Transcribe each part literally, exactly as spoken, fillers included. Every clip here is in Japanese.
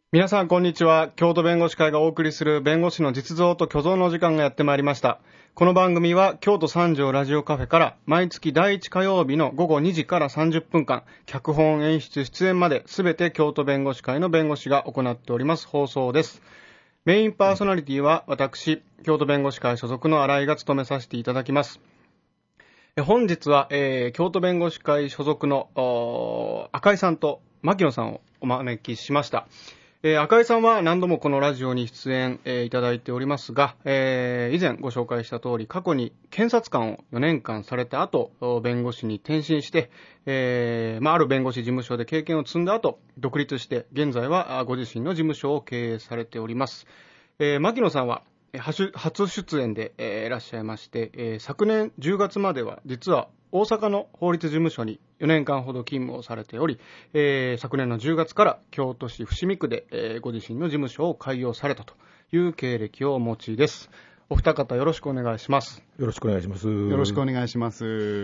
皆さんこんにちは。京都弁護士会がお送りする弁護士の実像と虚像の時間がやってまいりました。この番組は京都三条ラジオカフェから毎月だいいち火曜日の午後にじからさんじゅっぷんかん、脚本演出出演まで全て京都弁護士会の弁護士が行っております放送です。メインパーソナリティは私、京都弁護士会所属の新井が務めさせていただきます。本日は、えー、京都弁護士会所属の赤井さんと牧野さんをお招きしました。えー、赤井さんは何度もこのラジオに出演、えー、いただいておりますが、えー、以前ご紹介した通り過去に検察官をよねんかんされた後弁護士に転身して、えーまあ、ある弁護士事務所で経験を積んだ後独立して現在はご自身の事務所を経営されております。えー、牧野さんは初出演で、えー、いらっしゃいまして、えー、昨年じゅうがつまでは実は大阪の法律事務所によねんかんほど勤務をされており、えー、昨年のじゅうがつから京都市伏見区で、えー、ご自身の事務所を開業されたという経歴をお持ちです。お二方よろしくお願いします。 よろしくお願いします。 よろしくお願いします。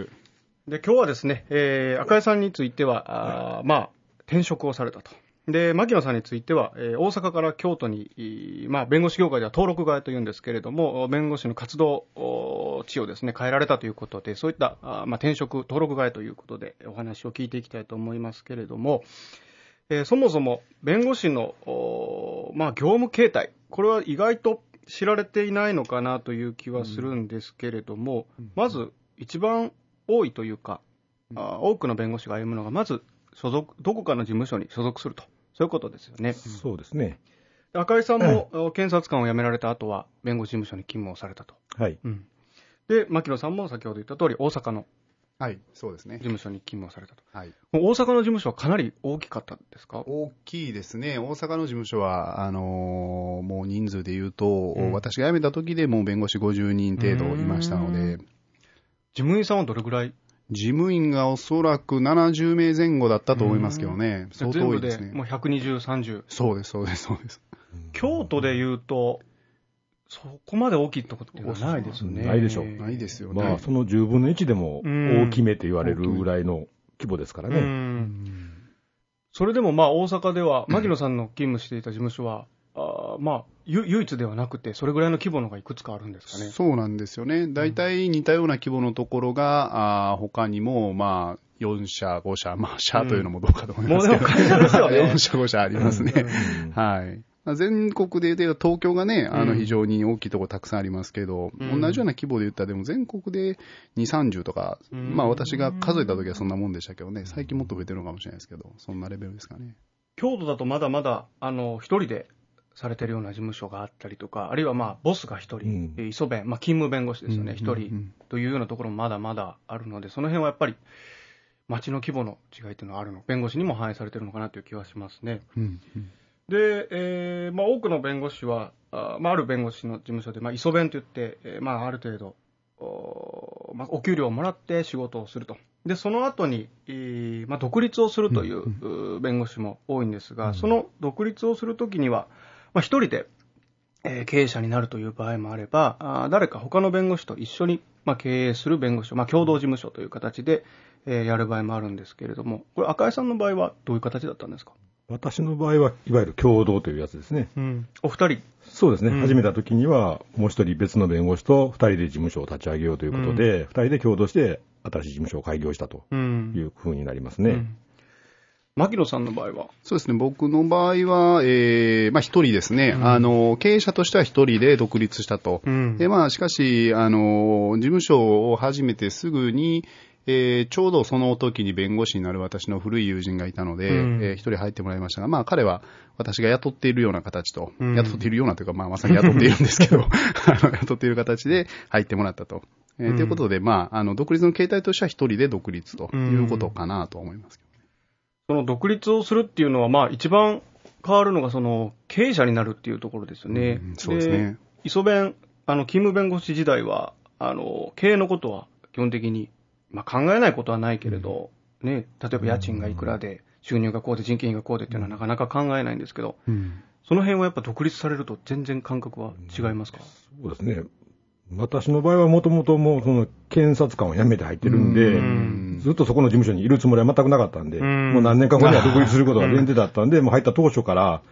で、今日はですね、えー、赤井さんについては、あまあ、転職をされたと。で、牧野さんについては、えー、大阪から京都に、まあ、弁護士業界では登録外というんですけれども、弁護士の活動地をですね、変えられたということで、そういった、あまあ、転職、登録外ということで、お話を聞いていきたいと思いますけれども、えー、そもそも弁護士の、まあ、業務形態、これは意外と知られていないのかなという気はするんですけれども、うん、まず一番多いというか、うん、あ多くの弁護士が歩むのが、まず所属、どこかの事務所に所属すると。そういうことですよね。 そうですね。 赤井さんも、うん、検察官を辞められた後は弁護士事務所に勤務をされたと。 はい。 うん、で、牧野さんも先ほど言った通り大阪のはい、そうですね。 事務所に勤務をされたと。 はい。 大阪の事務所はかなり大きかったですか？ 大きいですね。大阪の事務所はあのー、もう人数で言うと、うん、私が辞めた時でもう弁護士ごじゅうにん程度いましたので。 事務員さんはどれぐらい？ 事務員がおそらくななじゅうめいぜん後だったと思いますけどね。相当多いですね。 全部でもうひゃくにじゅう、さんじゅう。 そうです、そうです、そうです。 京都で言うと、そこまで大きいところってないですよね。 ないでしょう。 ないですよね。 まあ、そのじゅうぶんのいちでも大きめと言われるぐらいの規模ですからね。 うんうんそれでもまあ大阪では、牧野さんの勤務していた事務所は、あまあ、唯一ではなくて、それぐらいの規模のがいくつかあるんですかね。 そうなんですよね。大体似たような規模のところが、うん、あ他にも、まあ、よんしゃ、ごしゃ、まあ、社というのもどうかと思いますけど、うん、もうでも会社ですよね。よんしゃ、ごしゃありますね。うん、はい。全国で言うと東京がね、あの非常に大きいところたくさんありますけど、うん、同じような規模で言ったらでも全国でに、さんじゅうとか、うん、まあ私が数えた時はそんなもんでしたけどね、最近もっと増えてるのかもしれないですけど、そんなレベルですかね。 京都だとまだまだ、あの、一人でされてるような事務所があったりとか、あるいはまあ、ボスが一人、うん、磯弁、まあ勤務弁護士ですよね、一、うん、人というようなところもまだまだあるので、その辺はやっぱり、町の規模の違いというのはあるの、弁護士にも反映されてるのかなという気はしますね。うんうんで、えーまあ、多くの弁護士は、あ,、まあ、ある弁護士の事務所で、まあ、磯弁といって、えーまあ、ある程度お,、まあ、お給料をもらって仕事をすると。で、その後に、えーまあ、独立をするという、うん、弁護士も多いんですが、うん、その独立をするときには、まあ、一人で、えー、経営者になるという場合もあれば、あ誰か他の弁護士と一緒に、まあ、経営する弁護士を、まあ、共同事務所という形で、えー、やる場合もあるんですけれども、これ赤井さんの場合はどういう形だったんですか？ 私の場合はいわゆる共同というやつですね。 うん、お二人そうですね、うん、始めた時にはもう一人別の弁護士と二人で事務所を立ち上げようということで、うん、二人で共同して新しい事務所を開業したというふうになりますね。うんうん牧野さんの場合はそうですね、僕の場合は、えー、まあ一人ですね、うん、あの、経営者としては一人で独立したと。うん、で、まあしかし、あの、事務所を始めてすぐに、えー、ちょうどその時に弁護士になる私の古い友人がいたので、うんえー、一人入ってもらいましたが、まあ彼は私が雇っているような形と、うん、雇っているようなというか、まあまさに雇っているんですけど、あの雇っている形で入ってもらったと。えーうん、ということで、まあ、あの、独立の形態としては一人で独立ということかなと思いますけど、ねうん。その独立をするっていうのは、まあ一番変わるのがその経営者になるっていうところですよね。 うん、そうですね。 磯弁、あの、勤務弁護士時代は、あの、経営のことは基本的にまあ、考えないことはないけれど、うんね、例えば家賃がいくらで、収入がこうで、人件費がこうでっていうのはなかなか考えないんですけど、うん、その辺はやっぱ独立されると全然感覚は違いますか？ そうですね。私の場合はもともともうその検察官を辞めて入ってるんで、んずっとそこの事務所にいるつもりは全くなかったんで、んもう何年か後には独立することが前提だったんで、もう入った当初から、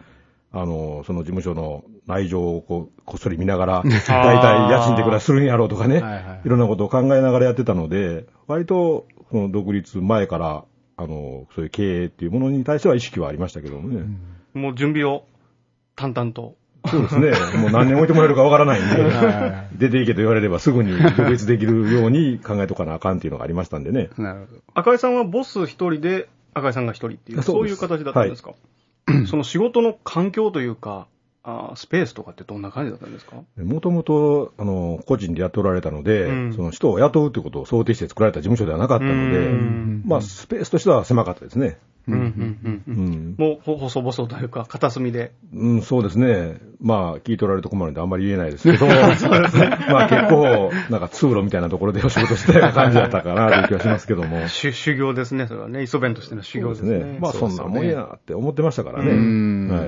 あの、その事務所の内情をこうこっそり見ながら、大体家賃でくらいするんやろうとかね、はいはい、いろんなことを考えながらやってたので、割とその独立前から、あの、そういう経営っていうものに対しては意識はありましたけどもね。 うん、もう準備を淡々と。 そうですね。もう何年置いてもらえるかわからないんで、出ていけと言われればすぐに独立できるように考えとかなあかんっていうのがありましたんでね。 なるほど。赤井さんはボス一人で、赤井さんが一人っていう、そういう形だったんですか？はい、その仕事の環境というか、あスペースとかってどんな感じだったんですか？ もともと、あの、個人で雇われたので、うん、その人を雇うということを想定して作られた事務所ではなかったので、まあ、スペースとしては狭かったですね。 うんうんうんうん、もう、細々というか、片隅で。 うん、そうですね。まあ、聞いておられると困るんであんまり言えないですけど、そうですね。まあ結構、なんか通路みたいなところでお仕事してた感じだったかなという気がしますけども。 修行ですね、それはね。磯弁としての修行ですね。そうですね。 まあそんなもんやって思ってましたからね。はい、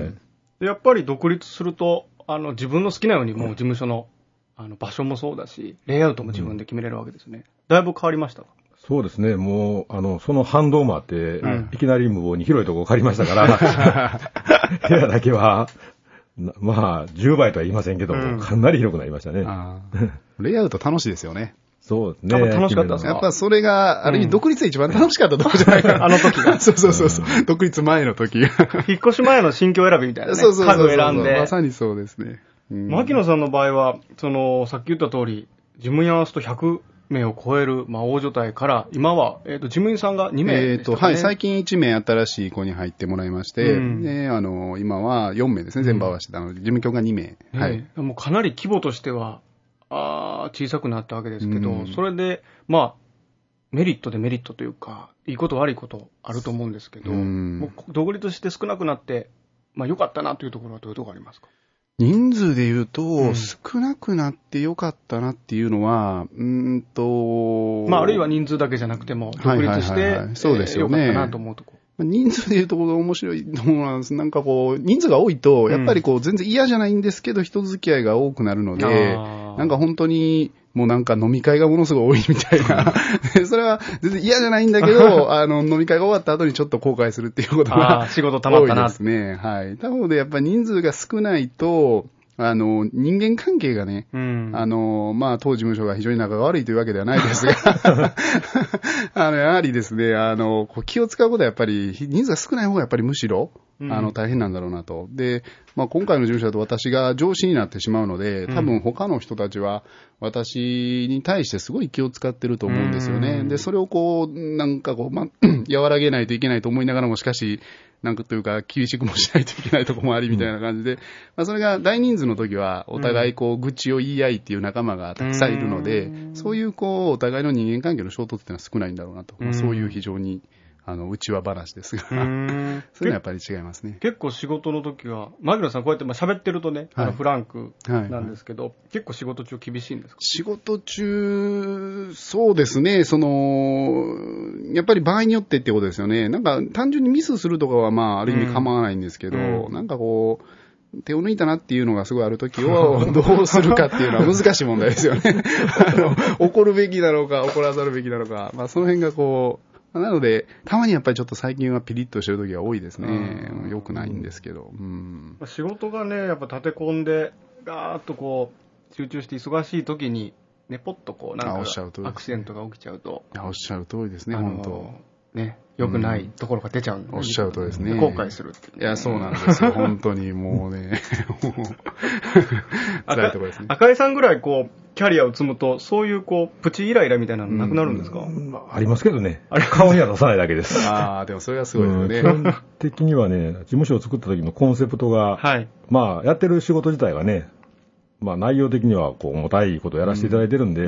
やっぱり独立すると、あの、自分の好きなようにもう事務所の、あの、場所もそうだし、レイアウトも自分で決めれるわけですね。うん、だいぶ変わりましたか？ そうですね。もう、あの、その反動もあって、うん、いきなり無謀に広いところを借りましたから、部屋だけは、まあ、じゅうばいとは言いませんけども、うん、かなり広くなりましたね。 レイアウト楽しいですよね。 そうですね。 楽しかったですか？ やっぱそれが、ある意味独立で一番楽しかったとこじゃないかな。 あの時が。 そうそうそうそう、うん。独立前の時が。 引っ越し前の新居選びみたいなね。 そうそうそうそう。 家具選んで。 まさにそうですね。 うん、牧野さんの場合は、その、さっき言った通り、事務員合わすとひゃくめいを超える、まあ、大所帯から、今は、えっ、ー、と、事務員さんがにめいでしたかね。えっ、ー、と、 はい、最近いちめい新しい子に入ってもらいまして、うん、で、あの、今はよんめいですね、全部合わせて、あの、事務局がにめい。はい。 もうかなり規模としては、あ小さくなったわけですけど、うん、それで、まあ、メリットデメリットというか、いいこと悪いことあると思うんですけど、うん、もう独立して少なくなって、まあ良かったなというところはどういうところありますか？ 人数で言うと、うん、少なくなって良かったなっていうのは、うーんと、 まああるいは人数だけじゃなくても、独立して、 そうですよね。 良かったなと思うところ。 人数で言うところが面白いと思うのは、なんかこう、人数が多いと、やっぱりこう、全然嫌じゃないんですけど、人付き合いが多くなるので、なんか本当に、もうなんか飲み会がものすごい多いみたいな。それは全然嫌じゃないんだけど、あの、飲み会が終わった後にちょっと後悔するっていうことが仕事溜まったな。 多いですね。はい。なのでやっぱり人数が少ないと、あの、人間関係がね、うん、あの、まあ、当事務所が非常に仲が悪いというわけではないですが、あの、やはりですね、あの、こう気を使うことはやっぱり、人数が少ない方がやっぱりむしろ、あの、大変なんだろうなと。で、まあ、今回の事務所だと私が上司になってしまうので、多分他の人たちは私に対してすごい気を使ってると思うんですよね。で、それをこう、なんかこう、まあ、和らげないといけないと思いながらも、しかし、なんかというか、厳しくもしないといけないところもありみたいな感じで、まあ、それが大人数の時は、お互いこう、愚痴を言い合いっていう仲間がたくさんいるので、そういうこう、お互いの人間関係の衝突っていうのは少ないんだろうなと。まあ、そういう非常に、あの、内輪話ですが、そういうのはやっぱり違いますね。 結構仕事の時は、牧野さんこうやってまあ喋ってるとね、はい、あのフランクなんですけど、はいはい、結構仕事中厳しいんですか？ 仕事中、そうですね、その、やっぱり場合によってってことですよね。なんか単純にミスするとかはまあある意味構わないんですけど、うん、なんかこう、手を抜いたなっていうのがすごいあるときをどうするかっていうのは難しい問題ですよね。あの怒るべきなのか怒らざるべきなのか、まあその辺がこう、なので、たまにやっぱりちょっと最近はピリッとしてる時が多いですね。良くないんですけど。うん、 仕事がね、やっぱ立て込んで、ガーッとこう、集中して忙しい時に、ね、ポッとこう、なんかアクシデントが起きちゃうと。 おっしゃる通りですね、本当。 ね、良くないところが出ちゃうんで、 ね、おっしゃるとですね。 後悔するっていう、 ね。いや、そうなんですよ。本当にもうね。辛いところですね。 赤井さんぐらいこう、キャリアを積むと、そういうこう、プチイライラみたいなのなくなるんですか？ うんまあ、ありますけどね。あれ顔には出さないだけです。 ああ、でもそれはすごいですよね。 基本的にはね、事務所を作った時のコンセプトが、はい、まあ、やってる仕事自体がね、まあ、内容的にはこう、重たいことをやらせていただいてるんで、うん、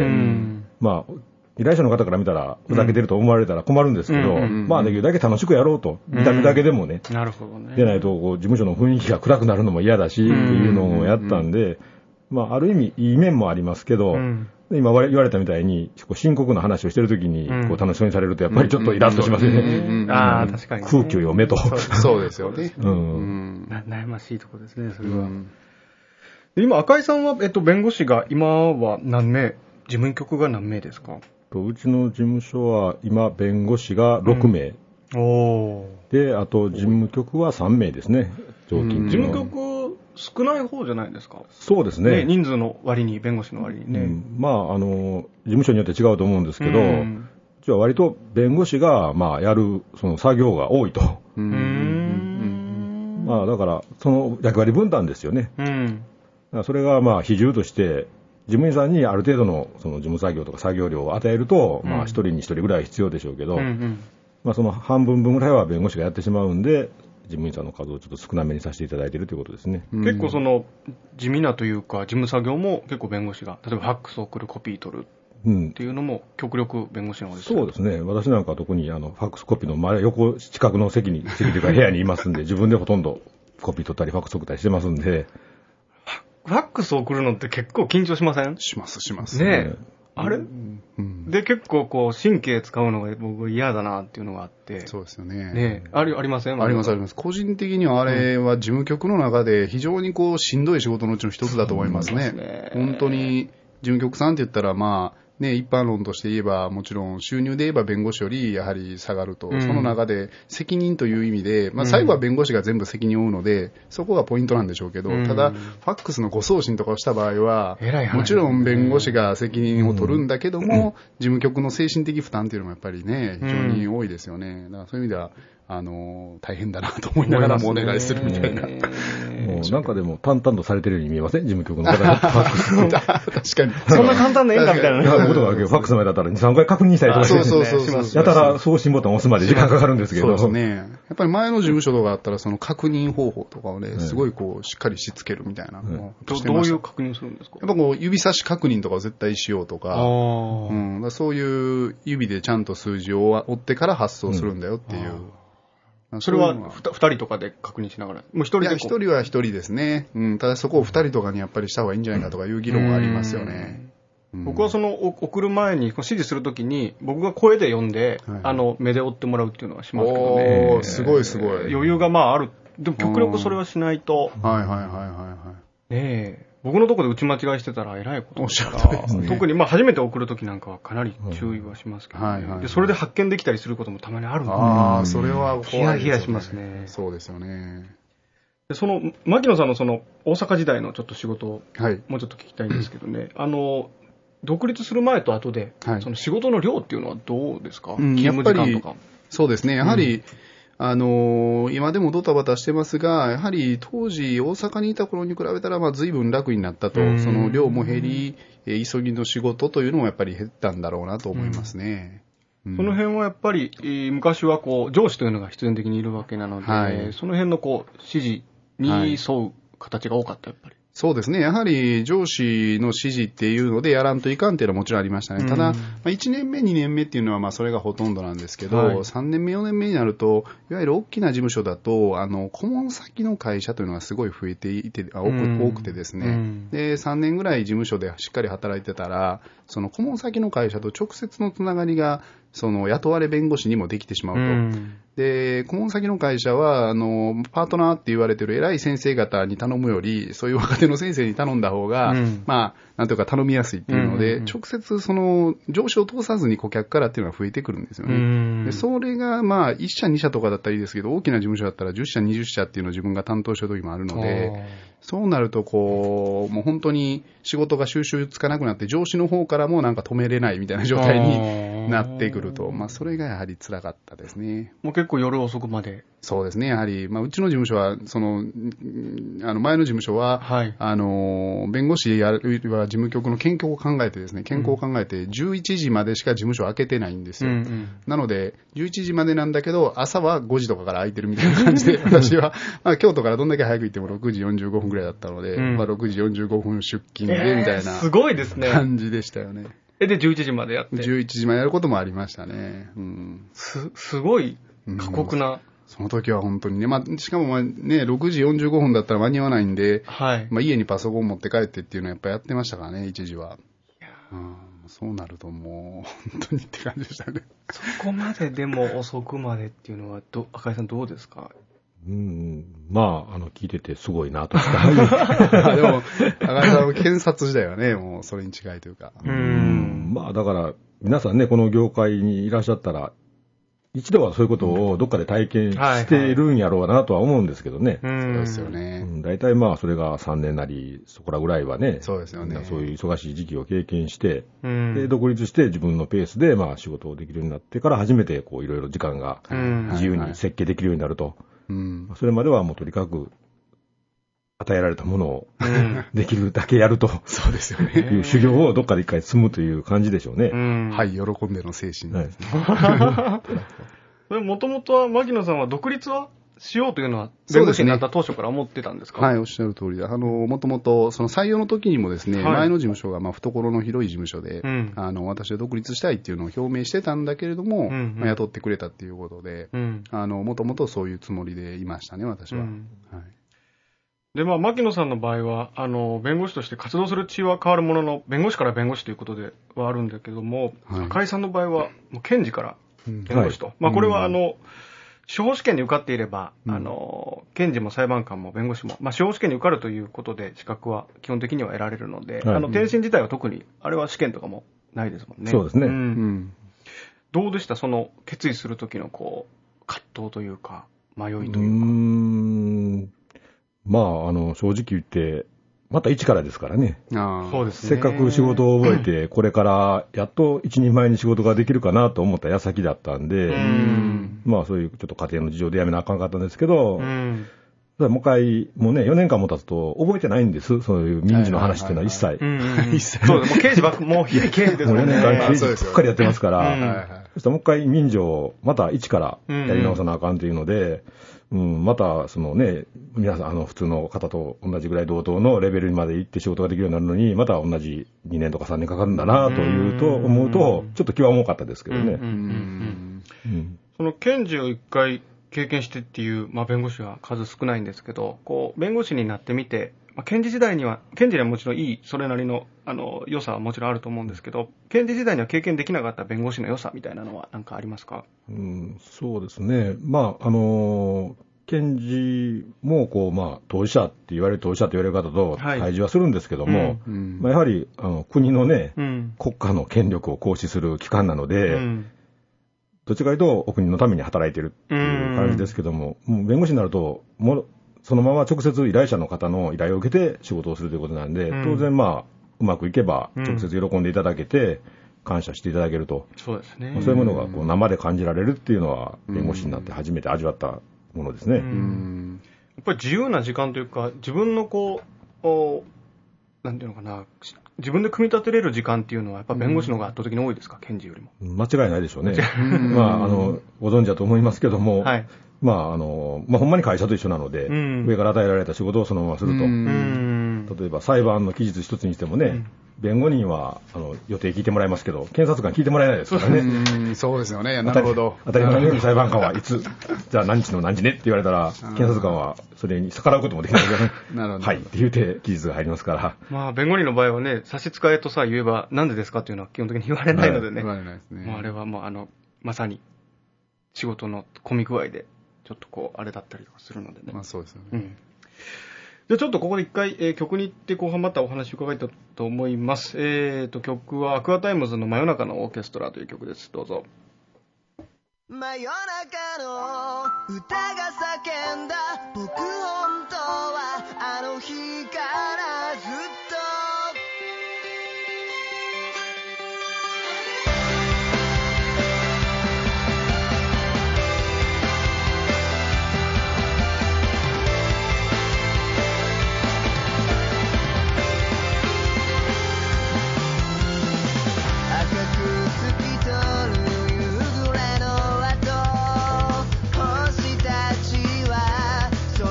まあ、依頼者の方から見たら、ふざけてると思われたら困るんですけど、うん、まあ、できるだけ楽しくやろうと、見た目だけでもね、 うん、なるほどね。 でないと、こう、事務所の雰囲気が暗くなるのも嫌だし、っていうのをやったんで、まあ、ある意味、いい面もありますけど、うん、今言われたみたいに、深刻な話をしてるときに、こう、楽しそうにされると、やっぱりちょっとイラッとしますよね。 ああ、確かに、ね。 空気を読めと。 そうですよね。 うん。悩ましいところですね、それは。うん、今、赤井さんは、えっと、弁護士が今は何名、事務局が何名ですか？ うちの事務所は今弁護士がろくめい、うん、おであと事務局はさんめいですね。 常勤事務局少ない方じゃないですか。 そうですね。 ね、人数の割に、弁護士の割にね。うん、 まあ、あの、事務所によって違うと思うんですけど、うん、じゃあ割と弁護士が、まあ、やる、その作業が多いと。うーん。まあ、だから、その役割分担ですよね。うん。だからそれが、まあ、比重として、事務員さんにある程度のその事務作業とか作業量を与えると、うん、まあ、一人に一人ぐらい必要でしょうけど、うんうん、まあ、その半分分ぐらいは弁護士がやってしまうんで、事務員さんの数をちょっと少なめにさせていただいているということですね。 結構その地味なというか事務作業も結構弁護士が、例えばファックスを送る、コピー取るっていうのも極力弁護士の方です、 ね、そうですね。私なんかは特にあのファックスコピーの前横近くの席に席というか部屋にいますんで、自分でほとんどコピー取ったりファックス送ったりしてますんで。 ファックスを送るのって結構緊張しません？ しますしますね。あれ、うんうん、で結構こう神経使うのが僕嫌だなっていうのがあって。 そうですよね。 ね、あり、ありません？ ありますあります。個人的にはあれは事務局の中で非常にこうしんどい仕事のうちの一つだと思いますね。うん、ね、本当に事務局さんって言ったらまあね、一般論として言えばもちろん収入で言えば弁護士よりやはり下がると、うん、その中で責任という意味で、まあ、最後は弁護士が全部責任を負うので、うん、そこがポイントなんでしょうけど、うん、ただファックスの誤送信とかをした場合はもちろん弁護士が責任を取るんだけども、うん、事務局の精神的負担っていうのもやっぱりね非常に多いですよね。だからそういう意味ではあの大変だなと思いながらもお願いするみたいな。 もうなんかでも淡々とされてるように見えません？事務局の方がファックス確かにそんな簡単な演歌みたいなね。 いやことがあるけどファックスの前だったらに、さんかい確認したりとかして、 そうそうそうそう、 やたら送信ボタンを押すまで時間かかるんですけど。 そうですね。やっぱり前の事務所とかあったらその確認方法とかをね、すごいこうしっかりしつけるみたいなのをしてました。 どういう確認するんですか？ やっぱこう指差し確認とかを絶対しようとか、うん、だそういう指でちゃんと数字を追ってから発送するんだよっていう。 うん、それはふたりとかで確認しながら、もう一人でこう。いや、 一人は一人ですね。うん、ただそこを二人とかにやっぱりした方がいいんじゃないかとかいう議論はありますよね。 うん、僕はその送る前に指示するときに僕が声で読んで、はい、あの目で追ってもらうっていうのはしますけどね。 おー、すごいすごい。 余裕がまあある。でも極力それはしないと。 はいはいはいはいはい。 ねえ。僕のところで打ち間違いしてたらえらいことですから、ね、 特にまあ初めて送るときなんかはかなり注意はしますけど、ね、はいはいはい、でそれで発見できたりすることもたまにあるんで、 ああ、それは怖いですね。 ヒヤヒヤしますね。 そうですよね。 でその牧野さんのその大阪時代のちょっと仕事をもうちょっと聞きたいんですけどね、はい、あの独立する前と後で、はい、その仕事の量っていうのはどうですか？うん、勤務時間とか。 そうですね。やはり、うん、あのー、今でもドタバタしてますが、やはり当時大阪にいた頃に比べたら、まあ随分楽になったと、その量も減り、急ぎの仕事というのもやっぱり減ったんだろうなと思いますね。 うん、その辺はやっぱり、えー、昔はこう上司というのが必然的にいるわけなので、はい、その辺のこう指示に沿う形が多かった、やっぱり。 そうですね。やはり上司の指示っていうのでやらんといかんっていうのはもちろんありましたね。ただ、まあ、いちねんめ、にねんめっていうのはまあそれがほとんどなんですけど、はい、さんねんめ、よねんめになると、いわゆる大きな事務所だと、あの、顧問先の会社というのがすごい増えていて、あ多く、多くてですね。で、さんねんぐらい事務所でしっかり働いてたら、その顧問先の会社と直接のつながりが、その雇われ弁護士にもできてしまうと。うんで、顧問先の会社は、あの、パートナーって言われてる偉い先生方に頼むより、そういう若手の先生に頼んだ方が、うん、まあ、なんというか頼みやすいっていうので、うんうんうん、直接その、上司を通さずに顧客からっていうのが増えてくるんですよね。うん、でそれが、まあ、いっ社に社とかだったらいいですけど、大きな事務所だったらじゅっ社、にじゅっ社っていうのを自分が担当した時もあるので、そうなると、こう、もう本当に仕事が収集つかなくなって、上司の方からもなんか止めれないみたいな状態になってくると、まあ、それがやはり辛かったですね。 もう結構夜遅くまで。 そうですね。やはり、まあ、うちの事務所は、その、あの、前の事務所は、はい、あの、弁護士やるは事務局の健康を考えてですね、健康を考えて、じゅういちじまでしか事務所開けてないんですよ。うんうん、なので、じゅういちじまでなんだけど、朝はごじとかから開いてるみたいな感じで、私は、まあ、京都からどんだけ早く行ってもろくじよんじゅうごふんぐらいだったので、うん、まあ、ろくじよんじゅうごふん出勤で、みたいな、 すごいですね。 感じでしたよね。 え、で、じゅういちじまでやって。 じゅういちじまでやることもありましたね。うん、 す、すごい過酷な。うん、 その時は本当にね、まあ、しかもまあね、ろくじよんじゅうごふんだったら間に合わないんで、はい、まあ、家にパソコン持って帰ってっていうのはやっぱやってましたからね、一時は。いや、うん、そうなるともう、本当にって感じでしたね。 そこまででも遅くまでっていうのは、ど赤井さんどうですか？ うん、まあ、あの、聞いててすごいなとしか。 でも、赤井さんの検察時代はね、もうそれに近いというか。 うん、まあ、だから、皆さんね、この業界にいらっしゃったら、 一度はそういうことをどっかで体験しているんやろうなとは思うんですけどね。 うん、そうですよね。 大体まあそれがさんねんなりそこらぐらいはね、 そうですよね。 そういう忙しい時期を経験して、うん、で独立して自分のペースでまあ仕事をできるようになってから初めてこういろいろ時間が自由に設計できるようになると。うん、それまではもうとにかく与えられたものを、うん、できるだけやると、 そうですよね。 いう修行をどっかで一回積むという感じでしょうね。 うん、はい、喜んでの精神ですね。 もともとは牧野さんは独立はしようというのは弁護士になった当初から思ってたんですか？ はい、おっしゃる通りで、あの、もともと、その採用の時にもですね、はい、前の事務所が、まあ、懐の広い事務所で、うん、あの、私は独立したいっていうのを表明してたんだけれども、うんうん、まあ、雇ってくれたっていうことで、うん、あの、もともとそういうつもりでいましたね、私は。うん、はい。 で、まあ、牧野さんの場合は、あの、弁護士として活動する地位は変わるものの、弁護士から弁護士ということではあるんだけども、はい、赤井さんの場合は、もう検事から弁護士と。うん、はい、まあ、これは、あの、うん、司法試験に受かっていれば、うん、あの、検事も裁判官も弁護士も、まあ、司法試験に受かるということで資格は基本的には得られるので、はい、あの、転身自体は特に、あれは試験とかもないですもんね。 そうですね。 うんうん、どうでしたその、決意するときの、こう、葛藤というか、迷いというか。うーん、まあ、あの、正直言って、また一からですからね。 あ、そうですね。 せっかく仕事を覚えて、これからやっと一人前に仕事ができるかなと思った矢先だったんで、うんまあそういうちょっと家庭の事情で辞めなあかんかったんですけど、うんもう一回、もうね、よねんかんも経つと覚えてないんです。そういう民事の話っていうのは一切。 一切。そうです。もう刑事ばっか、もう刑事ですもんね。もうよねんかん刑事ばっかりやってますから、そしたらもう一回民事をまた一からやり直さなあかんっていうので、うん、また、そのね、皆さん、あの、普通の方と同じぐらい同等のレベルにまで行って仕事ができるようになるのに、また同じにねんとかさんねんかかるんだな、というと、思うと、ちょっと気は重かったですけどね。 その検事を一回経験してっていう、まあ、弁護士は数少ないんですけど、こう、弁護士になってみて、まあ、検事時代には、検事にはもちろんいい、それなりの、あの、良さはもちろんあると思うんですけど、検事時代には経験できなかった弁護士の良さみたいなのは何かありますか？ うん、そうですね。まあ、あの、検事も、こう、まあ、当事者って言われる当事者と言われる方と対峙はするんですけども、うん、まあ、やはり、あの、国のね、うん、国家の権力を行使する機関なので、うん、どっちかというと、お国のために働いてるっていう感じですけども、うん、もう弁護士になると、もそのまま直接依頼者の方の依頼を受けて仕事をするということなんで、うん、当然まあ、うまくいけば直接喜んでいただけて、感謝していただけると。 そうですね。 そういうものがこう生で感じられるっていうのは、弁護士になって初めて味わったものですね。うん、 やっぱり自由な時間というか、自分のこう、なんていうのかな、自分で組み立てれる時間っていうのは、やっぱ弁護士の方が圧倒的に多いですか、検事よりも。 間違いないでしょうね。まあ、あの、ご存知だと思いますけども、はい、まあ、あの、まあ、ほんまに会社と一緒なので、うん、上から与えられた仕事をそのまますると。うん、例えば、裁判の期日一つにしてもね、うん、弁護人はあの予定聞いてもらいますけど、検察官聞いてもらえないですからね。 うんそうですよね。なるほど。 当たり前のように裁判官はいつ、じゃあ何日の何時ねって言われたら、検察官はそれに逆らうこともできないけどね。なるほど。はいって言うて期日が入りますから。 まあ、弁護人の場合はね、差し支えとさ、言えば、なんでですかっていうのは基本的に言われないのでね。 はい、言われないですね。 まあ、あれはもう、あの、まさに仕事の混み具合で、ちょっとこう、あれだったりとかするのでね。 まあ、そうですよね。 うんじゃあちょっとここで一回、えー、曲に行って後半またお話を伺いたいと思います。えーと、曲はアクアタイムズの真夜中のオーケストラという曲です。どうぞ。 真夜中の歌が叫んだ僕本当はあの日からずっとそ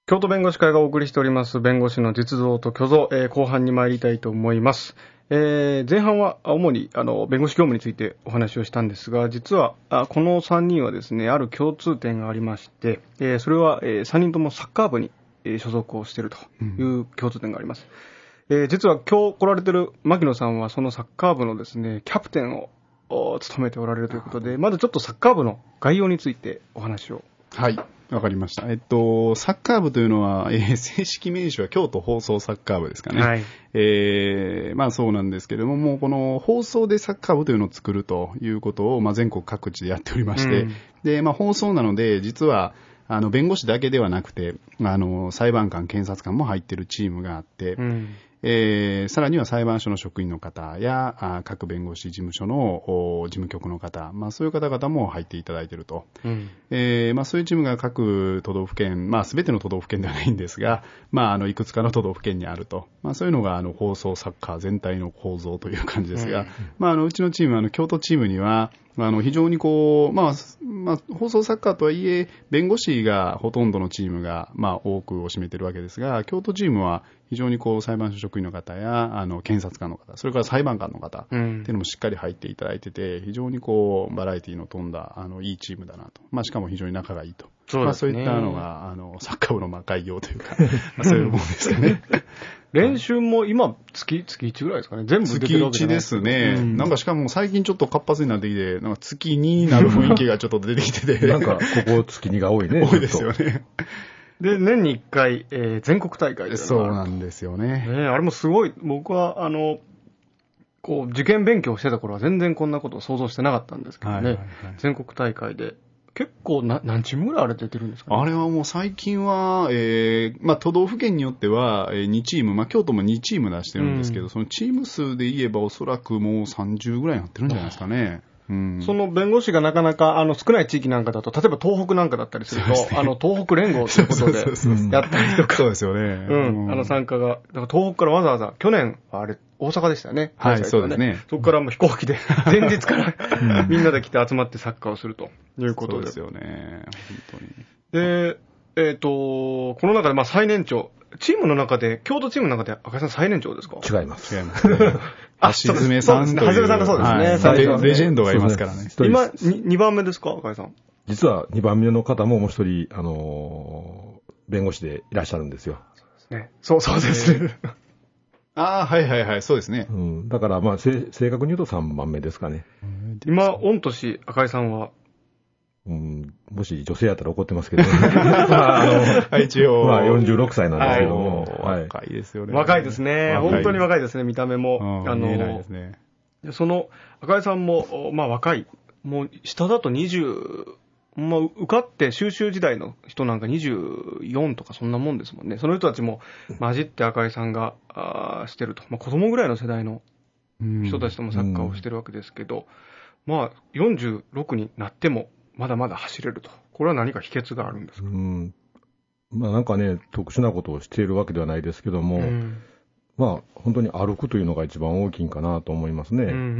京都弁護士会がお送りしております弁護士の実像と虚像、えー、後半に参りたいと思います。えー、前半は主にあの弁護士業務についてお話をしたんですが、実はあこのさんにんはですね、ある共通点がありまして、えー、それは、えー、さんにんともサッカー部に、えー、所属をしているという共通点があります。うんえー、実は今日来られている牧野さんはそのサッカー部のですね、キャプテンを務めておられるということで、まずちょっとサッカー部の概要についてお話を。 はい。わかりました。えっと、サッカー部というのは、えー、正式名称は京都放送サッカー部ですかね。はい。えー、まあそうなんですけれども、もうこの放送でサッカー部というのを作るということを、まあ全国各地でやっておりまして、うん、で、まあ放送なので、実は、あの、弁護士だけではなくて、あの、裁判官、検察官も入っているチームがあって、うんえー、さらには裁判所の職員の方やあ各弁護士事務所の事務局の方、まあ、そういう方々も入っていただいていると、うんえーまあ、そういうチームが各都道府県、まあ、全ての都道府県ではないんですが、まあ、あのいくつかの都道府県にあると、まあ、そういうのがあの放送サッカー全体の構造という感じですが、うんまあ、あのうちのチームはあの京都チームにはあの非常にこう、まあまあ、放送サッカーとはいえ弁護士がほとんどのチームが、まあ、多くを占めているわけですが、京都チームは非常にこう裁判所職員の方やあの検察官の方、それから裁判官の方っていうのもしっかり入っていただいてて、非常にこうバラエティの飛んだあのいいチームだなと、まあ、しかも非常に仲がいいと、そうですね、まあ、そういったのがあのサッカー部のまあ概要というか、まあ、そういうものですかね。 練習も今月、月いちぐらいですかね。全部出てるわけじゃないですね。月いちですね、うん。なんかしかも最近ちょっと活発になってきて、なんか月にになる雰囲気がちょっと出てきてて。 なんかここ月にが多いね。 多いですよね。 で、年にいっかい、えー、全国大会でそうなんですよね。 ね、あれもすごい、僕はあの、こう、受験勉強してた頃は全然こんなことを想像してなかったんですけどね。はいはいはい、全国大会で。結構な何チームぐらいあれ出てるんですか、ね、 あれはもう最近は、えーまあ、都道府県によってはにチーム、まあ、京都もにチーム出してるんですけど、うん、そのチーム数で言えばおそらくもうさんじゅうぐらいになってるんじゃないですかね。うん、 その弁護士がなかなかあの少ない地域なんかだと、例えば東北なんかだったりすると、ね、あの東北連合ということでやったりとか、 そうですよね。 うん、あの参加が、だから東北からわざわざ、去年はあれ、大阪でしたね。 はい、ね、そうですね。 そこからもう飛行機で、前日からみんなで来て集まってサッカーをするということで。 そうですよね。本当に。 で、えっと、この中でまあ最年長、チームの中で、京都チームの中で赤井さん最年長ですか？ 違います。 違いますね。橋爪さんという。 橋爪さんがそうですね。 はい、レジェンドがいますからね。 今、にばんめですか、赤井さん。 実はにばんめの方ももう一人、あのー、弁護士でいらっしゃるんですよ。 そうですね。そう、そうですね。 ああ、はいはいはい、そうですね。 うん、だから、まあ、正確に言うとさんばんめですかね。 今、御年、赤井さんはうん、もし女性やったら怒ってますけど、ね、まあ、あの、一応、まあ、よんじゅうろくさいなんですけども、 はい、若いですよね。 若いですね。本当に若いですね、見た目も。 あの、見えないですね。 その、赤井さんも、まあ、若い。もう、下だとにじゅう、まあ、受かって修習時代の人なんかにじゅうよんとかそんなもんですもんね。その人たちも混じって赤井さんがあしてると。まあ、子供ぐらいの世代の人たちともサッカーをしてるわけですけど、まあ、よんじゅうろくになってもまだまだ走れると。これは何か秘訣があるんですか？ うん。まあなんかね、特殊なことをしているわけではないですけども、うん、まあ本当に歩くというのが一番大きいんかなと思いますね。うんうんうんうん、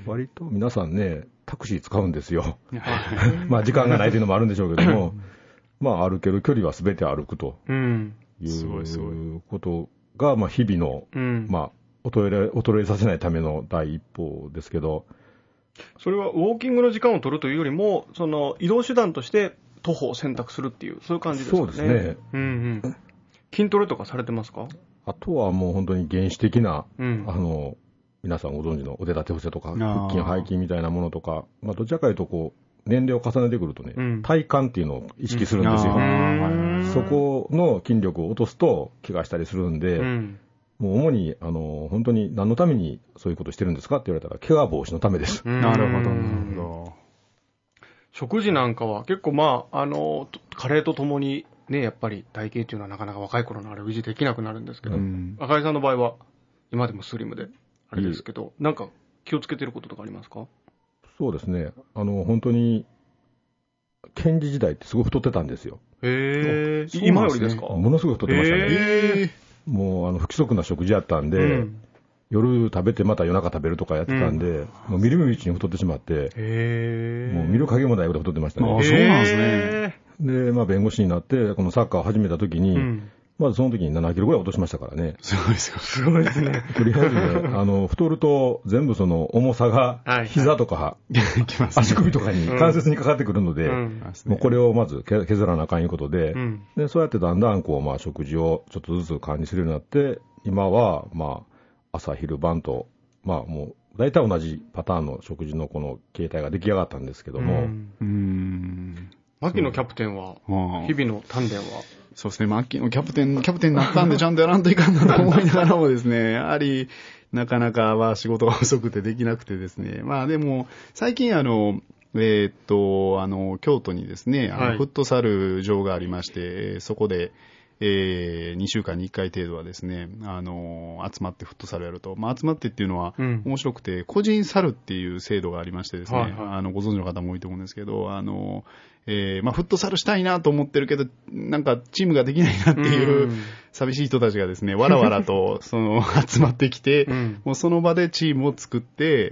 割と皆さんね、タクシー使うんですよ。まあ時間がないというのもあるんでしょうけども、まあ歩ける距離は全て歩くということが、まあ日々の、うん、まあ衰え、衰えさせないための第一歩ですけど、 それはウォーキングの時間を取るというよりも、その移動手段として徒歩を選択するっていう、そういう感じですかね。 そうですね。 うんうん。筋トレとかされてますか？ あとはもう本当に原始的な、うん、あの、皆さんご存知の腕立て伏せとか、腹筋、背筋みたいなものとか、まあどちらかというとこう、年齢を重ねてくるとね、うん、体幹っていうのを意識するんですよ。うん、そこの筋力を落とすと怪我したりするんで、うんもう主に、あの、本当に何のためにそういうことしてるんですかって言われたら、怪我防止のためです。 なるほど、なるほど。 食事なんかは結構まあ、あの、加齢とともにね、やっぱり体型っていうのはなかなか若い頃のあれを維持できなくなるんですけど、赤井さんの場合は今でもスリムであれですけど、なんか気をつけてることとかありますか？ そうですね。あの、本当に、検事時代ってすごい太ってたんですよ。 へー。今よりですか？ ものすごい太ってましたね。へー。もうあの不規則な食事やったんで、うん、夜食べてまた夜中食べるとかやってたんで、うん、もう見る見るうちに太ってしまって、へもう見る影もないぐらい太ってましたね。 あ、そうなんですね。 で、まあ、弁護士になって、このサッカーを始めた時に、うん、まずその時にななキロぐらい落としましたからね。 すごいですよ。 すごいですね。 とりあえずね、あの、太ると全部その重さが、膝とか、はいはい、足首とかに、関節にかかってくるので、うん、もうこれをまず削らなあかんいうことで、うん、で、そうやってだんだんこう、まあ、食事をちょっとずつ管理するようになって、今は、まあ、朝昼晩と、まあ、もう、大体同じパターンの食事のこの形態が出来上がったんですけども。うん。うーん。牧野キャプテンは、日々の鍛錬はそうですね、牧野キャプテン、キャプテンになったんでちゃんとやらんといかんなと思いながらもですね、やはり、なかなかは仕事が遅くてできなくてですね、まあでも、最近あの、えー、っと、あの、京都にですね、あのフットサル場がありまして、そこで、えー、にしゅうかんにいっかい程度はですね、あのー、集まってフットサルやると。まあ、集まってっていうのは面白くて、うん、個人サルっていう制度がありましてですね、はいはい、あの、ご存知の方も多いと思うんですけど、あのー、えー、まあ、フットサルしたいなと思ってるけど、なんかチームができないなっていう寂しい人たちがですね、わらわらと、その、集まってきて、うん、もうその場でチームを作って、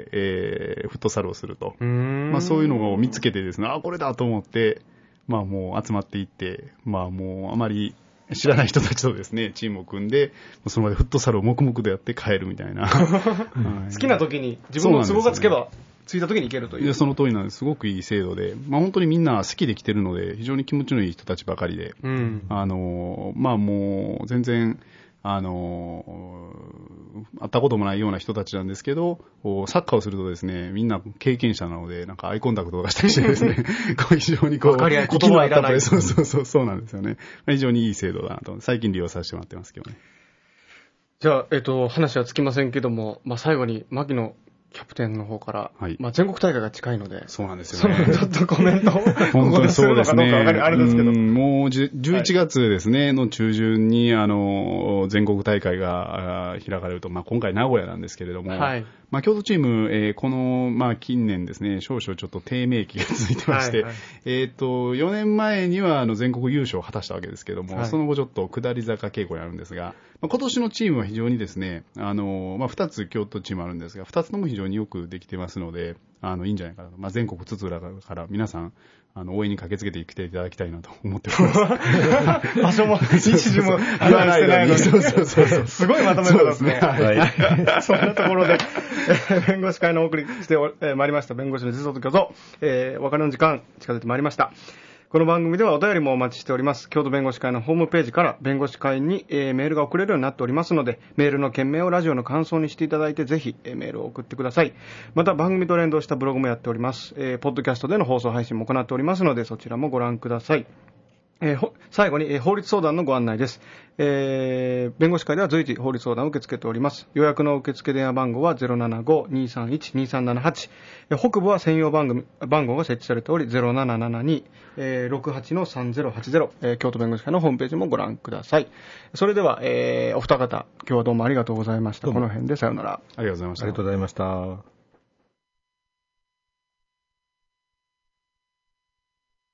えー、フットサルをすると。まあ、そういうのを見つけてですね、あ、これだと思って、まあ、もう集まっていって、まあ、もうあまり、知らない人たちとですね、チームを組んで、その場でフットサルを黙々とやって帰るみたいな。 はい、好きな時に、自分の都合がつけば、ついた時に行けるという。 いや、その通りなんです。すごくいい制度で、まあ本当にみんな好きで来てるので、非常に気持ちのいい人たちばかりで、うん、あの、まあもう、全然、あの、会ったこともないような人たちなんですけど、サッカーをするとですね、みんな経験者なので、なんかアイコンタクトを出したりしてですね、こう非常にこう、 分かり合い、言葉はいらない。 そうそうそう、そうなんですよね。非常にいい制度だなと、最近利用させてもらってますけどね。 じゃあ、えっと、話はつきませんけども、まあ最後に、牧野キャプテンの方から、はい、まあ全国大会が近いので、 そうなんですよね。 そのちょっとコメントを本当にそうですね。あれですけど、 もうじゅういちがつですね、はい、の中旬にあの全国大会が開かれると、まあ今回名古屋なんですけれども、はい、まあ京都チーム、えー、このまあ近年ですね、少々ちょっと低迷期が続いてまして、はいはい、えっとよねんまえにはあの全国優勝を果たしたわけですけども、はい、その後ちょっと下り坂傾向にあるんですが、まあ、今年のチームは非常にですね、あのまあふたつ京都チームあるんですが、ふたつとも非常によくできてますので、あのいいんじゃないかなと、まあ、全国津々浦々から皆さんあの応援に駆けつけてきていただきたいなと思っております。 場所も日時も言わないのに、そうそうそうそう、すごいまとめ方ですね。はい、そんなところで、えー、弁護士会のお送りしてまい、えー、りました弁護士の実相と巨像、えー、お別れの時間近づいてまいりました。この番組ではお便りもお待ちしております。京都弁護士会のホームページから弁護士会に、えー、メールが送れるようになっておりますので、メールの件名をラジオの感想にしていただいて、ぜひ、えー、メールを送ってください。また番組と連動したブログもやっております。えー、ポッドキャストでの放送配信も行っておりますので、そちらもご覧ください。えー、最後に、えー、法律相談のご案内です。えー、弁護士会では随時法律相談を受け付けております。予約の受付電話番号は ゼロななご にーさんいち にーさんななはち、えー、北部は専用番組番号が設置されており ゼロななななに ろくはち さんゼロはちゼロ、えー、京都弁護士会のホームページもご覧ください。それでは、えー、お二方今日はどうもありがとうございました。この辺でさようなら。 ありがとうございました。 ありがとうございました。